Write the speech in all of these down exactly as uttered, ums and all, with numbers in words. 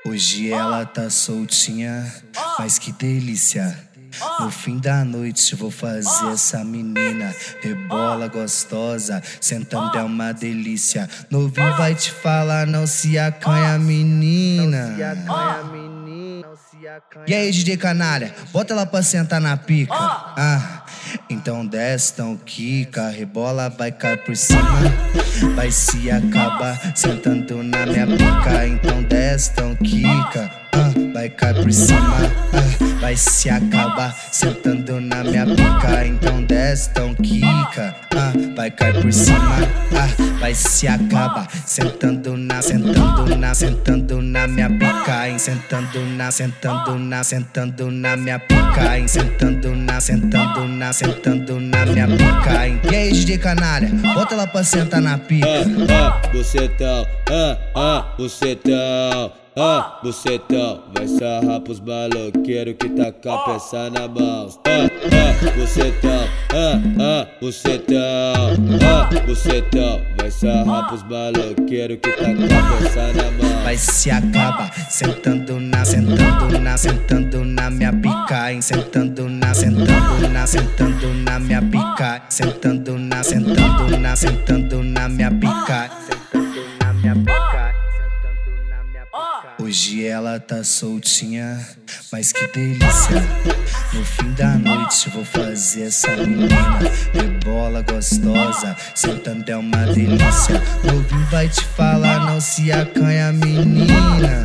Hoje ela tá soltinha, mas que delícia. No fim da noite vou fazer essa menina rebola gostosa, sentando é uma delícia. Novinho vai te falar, não se acanha, menina. E aí, D J Canalha, bota ela pra sentar na pica. Ah, então desce, então quica, rebola, vai cair por cima, vai se acabar sentando na minha pica. Então desce, então quica, ah, vai cair por cima, ah, vai se acabar sentando na minha pica. Então desce, então quica, ah, vai cair por cima, ah, vai se acabar sentando na, sentando na, sentando na minha pica, hein? Sentando na, sentando na, sentando na minha pica, hein? Sentando na, sentando na, sentando na minha pica, hein? E aí, D J Canalha, bota ela pra sentar na pica. Ah, ah, bucetão, ah, ah, bucetão. Ah, bucetão, vai sarrar pros maloqueiros que tá com a peça na mão. Ah, ah, bucetão, ah, ah, bucetão. Ah, bucetão, vai sarrar pros maloqueiros que tá com a peça na mão. Vai se acabar sentando na, sentando na, sentando na minha pica, hein? Sentando na, sentando na, sentando na minha pica. Sentando na, sentando na, sentando na minha pica. Sentando na minha pica. Hoje ela tá soltinha, mas que delícia. No fim da noite vou fazer essa menina rebola gostosa, sentando é uma delícia. Novinho vai te falar, não se acanha, menina.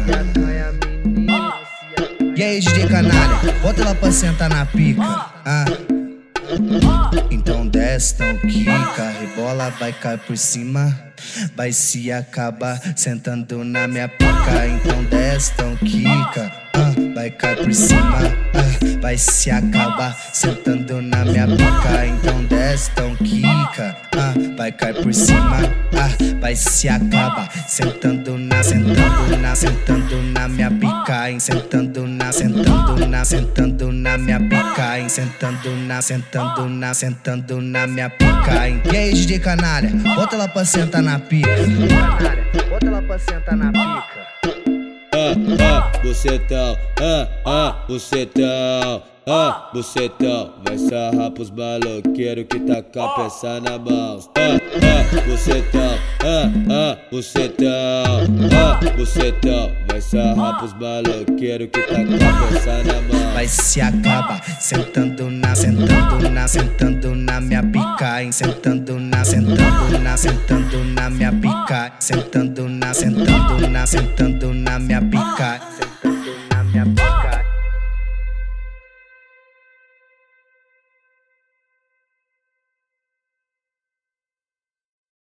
E aí, D J Canalha, bota ela pra sentar na pica. Ah, então desce, então quica, rebola, vai cair por cima, vai se acabar sentando na minha pica. Então desce, então quica, ah, vai cair por cima, ah, vai se acabar sentando na minha pica. Então desce, então quica, ah, vai cair por cima, ah, vai se acabar sentando na, sentando na, sentando na minha pica, hein? Sentando na, sentando na, sentando na minha pica, hein? Sentando na, sentando na, sentando na minha pica, hein? E aí, D J Canalha, bota ela pra sentar na pica. Bota ela pra sentar na pica. Ah, ah, bucetão, ah, ah, bucetão. Ah, bucetão, vai sarrar pros maloqueiros que tá com a peça na mão. Ah, ah, bucetão, ah, ah, bucetão. Ah, bucetão, vai sarrar pros maloqueiros que tá com a peça na mão. Vai se acabar sentando na, sentando na, sentando na minha pica, hein? Sentando na, sentando na, sentando na minha pica. Sentando na, sentando na, sentando